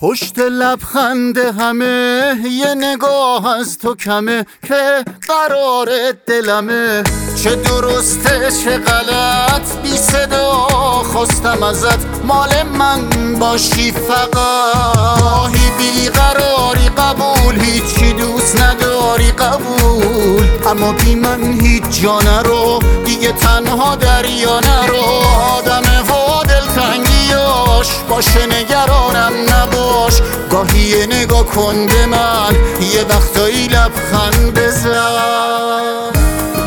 پشت لبخند همه یه نگاه از تو کمه که قرار دلمه. چه درسته چه غلط بی صدا خواستم ازت مال من باشی فقط. گاهی بیقراری قبول، هیچی دوست نداری قبول، اما بی من هیچ جا نرو، دیگه تنها دریا نرو. آدم و دلتنگیاش باشه نگرانم نباش. گاهی یه نگاه کن به من، یه وقتایی لبخند بزن.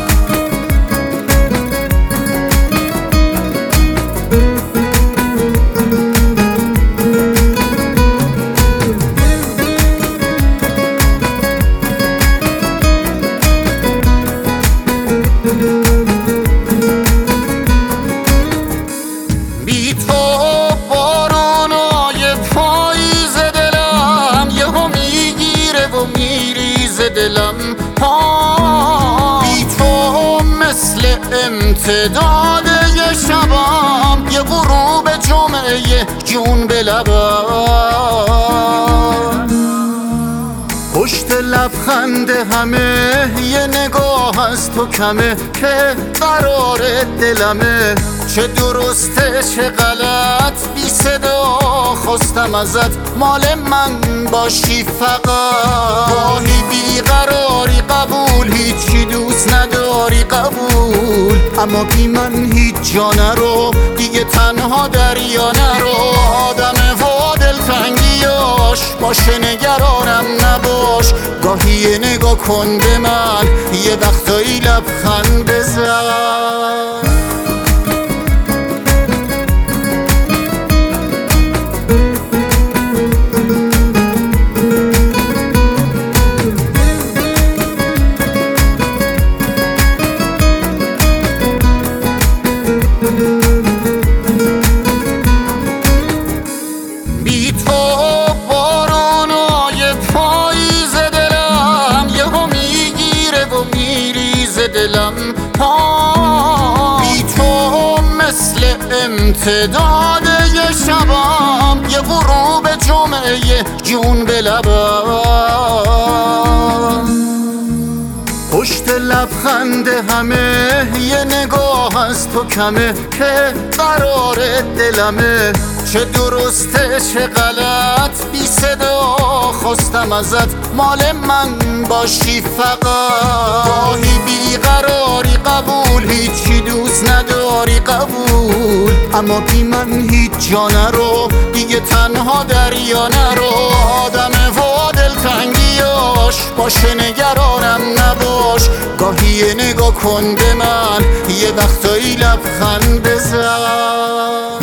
بی تو بارونای پاییز دلم یهو میگیره و میریزه دلم. بی تو مثل امتداد یه شبم، یه غروب جمعه جون به لبم. پشت لبخند همه یه نگاه از تو کمه که قرار دلمه. چه درسته چه غلط بی صدا خواستم ازت مال من باشی فقط. گاهی بیقراری قبول، هیچی دوست نداری قبول، اما بی من هیچ جا نرو، دیگه تنها دریا نرو. آدم و دلتنگیاش باشه نگرانم نباش. گاهی یه نگاه کن به من، یه وقتایی لبخند بزن. بی تو بارونای پاییز دلم یهو میگیره و میریزه دلم. بی تو مثل امتداد یه شبم، یه غروب جمعه جون به لبم. پشت لبخند همه یه نگاه از تو کمه که قرار دلمه. چه درسته چه غلط بی صدا خواستم ازت مال من باشی فقط. گاهی بیقراری قبول، هیچی دوست نداری قبول، اما بی من هیچ جا نرو، دیگه تنها دریا نرو. آدم و دلتنگیاش باشه نگرانم نباش. گاهی یه نگاه کن به من، یه وقتایی لبخند بزن.